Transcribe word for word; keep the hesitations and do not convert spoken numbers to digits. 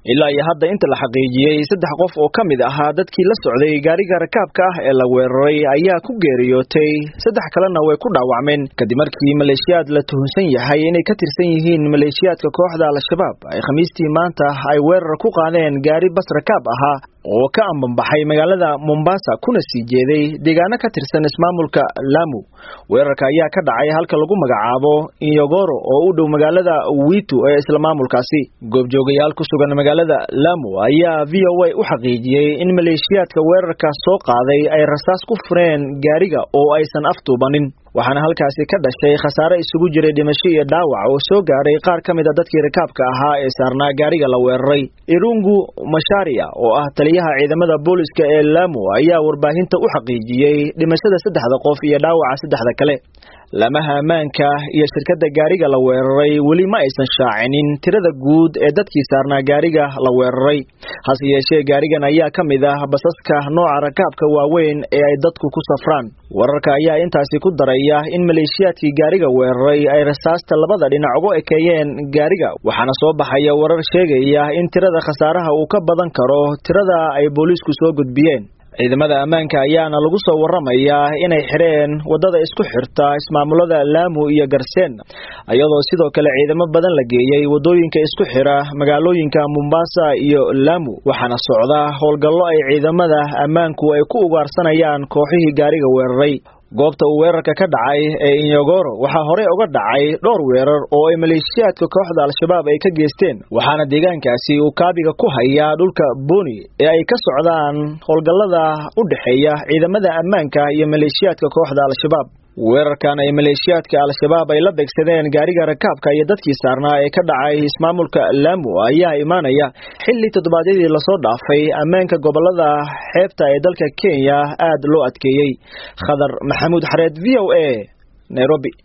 ilaa iyo hadda inta la xaqiijiyay saddex qof oo kamid ahaa dadkii la socday gaariga rakaabka ah ee la weeraray ayaa ku geeriyootay, saddex kalena way ku dhaawacmeen kadib markii maleeshiyaad la tuhunsan yahay inay ka tirsan yihiin maleeshiyaadka kooxda Al-Shabaab ay Khamiistii maanta ay weerar ku qaadeen gaari bas rakaab ahaa oo ka ambanbaxay magaalada Mombasa kuna sii jeeday deegaano ka tirsan ismaamulka Lamu. Weerarka ayaa ka dhacay halka lagu magacaabo Inyogoro oo u dhow magaalada Witu ee isla maamulkaasi. Goobjoogayaal ku sugan magaalada Lamu ayaa V O A u xaqiijiyay in maleeshiyaadka weerarka soo qaaday ay rasaas ku fureen gaariga oo aysan aftuubanin, waxaana halkaasi ka dhashay khasaare isugu jiray dhimasho iyo dhaawac oo soo gaaray qaar kamid ah dadkii rakaabka ahaa ee saarnaa gaariga la weeraray. Irungu Masharia oo ah taliyaha ciidamada booliska ee Lamu ayaa warbaahinta u xaqiijiyay dhimashada saddexda qof iyo dhaawaca saddexda kale. lamaha amaanka iyo shirkadda gaariga la weeraray weli ma aysan shaacinin tirada guud ee dadkii saarnaa gaariga la weeraray, hase yeeshee gaarigan ayaa ka mid ah basaska nooca rakaabka waaweyn ee ay dadku ku safraan. Wararka ayaa intaasi ku daraya in maleeshiyaadkii gaariga weeraray ay rasaasta labada dhinac uga ekeeyeen gaariga, waxaana soo baxaya warar sheegaya in tirada khasaaraha uu ka badan karo tirada ay booliisku soo gudbiyeen. ciidamada ammaanka ayaana lagu soo waramayaa inay xireen wadada isku xirta ismaamulada Lamu iyo Garsen, iyadoo sidoo kale ciidamo badan la geeyay wadooyinka isku xira magaalooyinka Mombasa iyo Lamu, waxaana socda howlgallo ay ciidamada ammaanku ay ku ugaarsanayaan kooxihii gaariga weeraray. goobta uu weerarka ka dhacay ee Inyogoro waxaa hore uga dhacay dhowr weerar oo ay maleeshiyaadka kooxda Al-Shabaab ay ka geysteen, waxaana deegaankaasi uu kaabiga ku hayaa dhulka Boni ee ay ka socdaan howlgallada u dhaxeeya ciidamada ammaanka iyo maleeshiyaadka kooxda Al-Shabaab. weerarkan ay maleeshiyaadka Al-Shabaab ay la beegsadeen gaariga rakaabka iyo dadkii saarnaa ee ka dhacay ismaamulka Lamu ayaa imaanaya xilli toddobaadyadii la soo dhaafay ammaanka gobolada xeebta ee dalka Kenya aad loo adkeeyay. Khadar Maxamuud Xareed, V O A, Nairobi.